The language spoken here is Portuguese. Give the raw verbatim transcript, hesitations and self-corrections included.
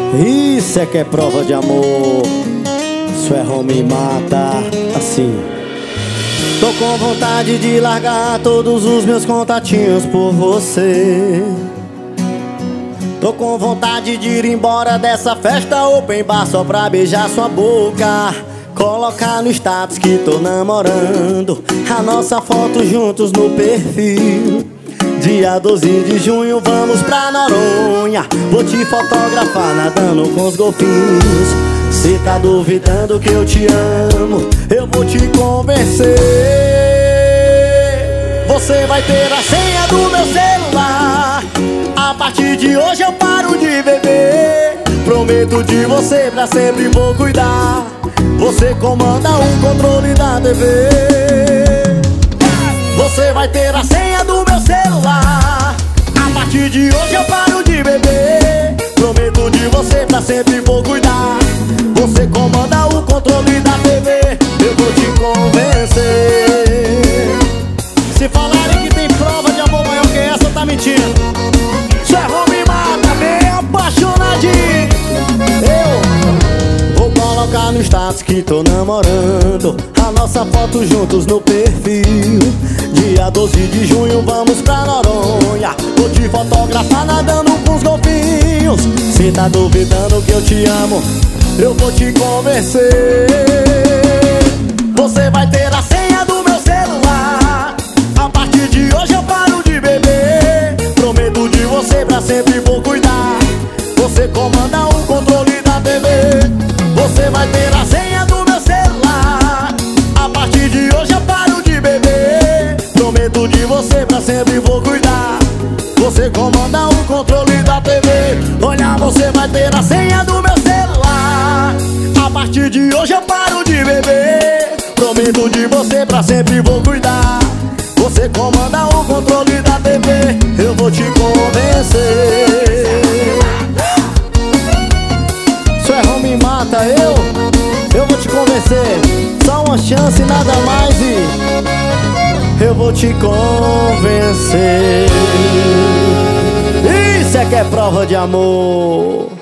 Isso é que é prova de amor. Isso é home mata. Assim. Tô com vontade de largar todos os meus contatinhos por você. Tô com vontade de ir embora dessa festa open bar só pra beijar sua boca. Colocar no status que tô namorando, a nossa foto juntos no perfil. Dia doze de junho vamos pra Noronha, vou te fotografar nadando com os golfinhos. Cê tá duvidando que eu te amo, eu vou te convencer. Você vai ter a senha do meu celular. A partir de hoje eu paro de beber. Prometo de você pra sempre vou cuidar. Você comanda o controle da T V. Você vai ter a senha do meu celular. A partir de hoje eu paro de beber. Prometo de você pra sempre vou cuidar. Você comanda o controle da T V. Eu vou te convencer. Se falarem que tem prova de amor maior que essa, tá mentindo. Isso é home mata, bem apaixonadinho. Eu vou colocar no status que tô namorando, a nossa foto juntos no perfil. Dia doze de junho vamos pra Noronha, vou te fotografar nadando com os golfinhos. Cê tá duvidando que eu te amo, eu vou te convencer. Você vai ter a senha do meu celular. A partir de hoje eu paro de beber. Prometo de você pra sempre vou cuidar. Você comanda o controle da T V. Você vai ter a senha do meu celular. A partir de hoje eu paro de beber. Prometo de você pra sempre vou cuidar. Você comanda o controle da T V. Olha, você vai ter a senha do meu celular. A partir de hoje eu paro de beber. Prometo de você pra sempre vou cuidar. Você comanda o controle da T V. Eu vou te convencer. Isso é home mata, eu Eu vou te convencer. Só uma chance, nada mais e eu vou te convencer. Isso é que é prova de amor.